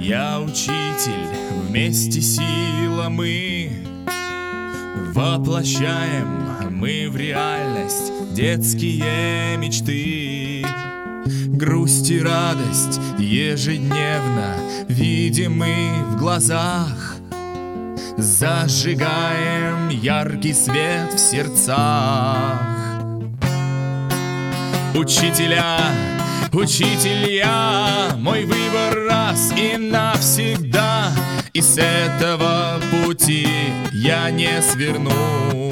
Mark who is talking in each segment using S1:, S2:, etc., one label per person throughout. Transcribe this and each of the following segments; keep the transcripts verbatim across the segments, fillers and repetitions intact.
S1: Я учитель, вместе сила мы воплощаем мы в реальность детские мечты. Грусть и радость ежедневно видим мы в глазах. Зажигаем яркий свет в сердцах. Учителя, учитель я, мой выбор раз и навсегда, и с этого пути я не сверну.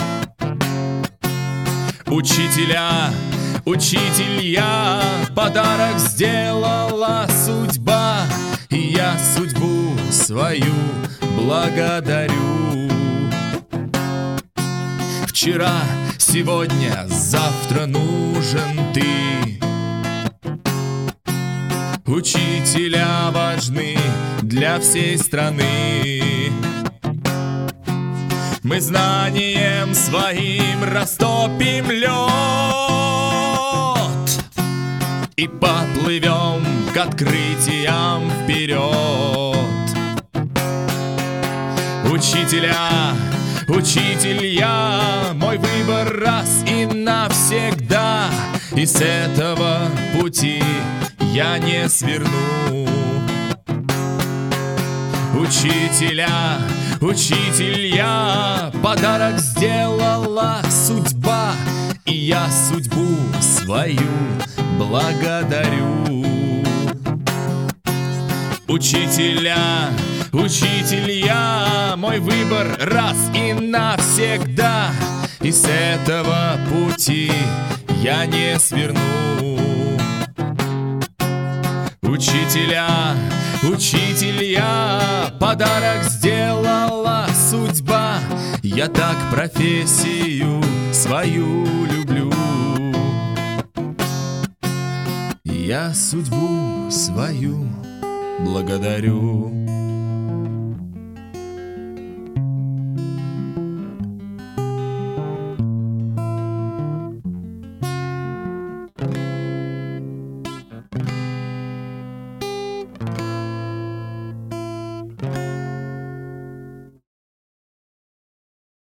S1: Учителя, учитель я, подарок сделала судьба, и я судьбу свою благодарю. Вчера, сегодня, завтра нужен ты. Учителя важны для всей страны. Мы знанием своим растопим лед и поплывем к открытиям вперед. Учителя, учитель я, мой выбор раз и навсегда, и с этого пути я не сверну. Учителя, учитель я, подарок сделала судьба, и я судьбу свою благодарю. Учителя, учитель я, мой выбор раз и навсегда, и с этого пути я не сверну. Учителя, учитель я, подарок сделала судьба, я так профессию свою люблю. Я судьбу свою благодарю.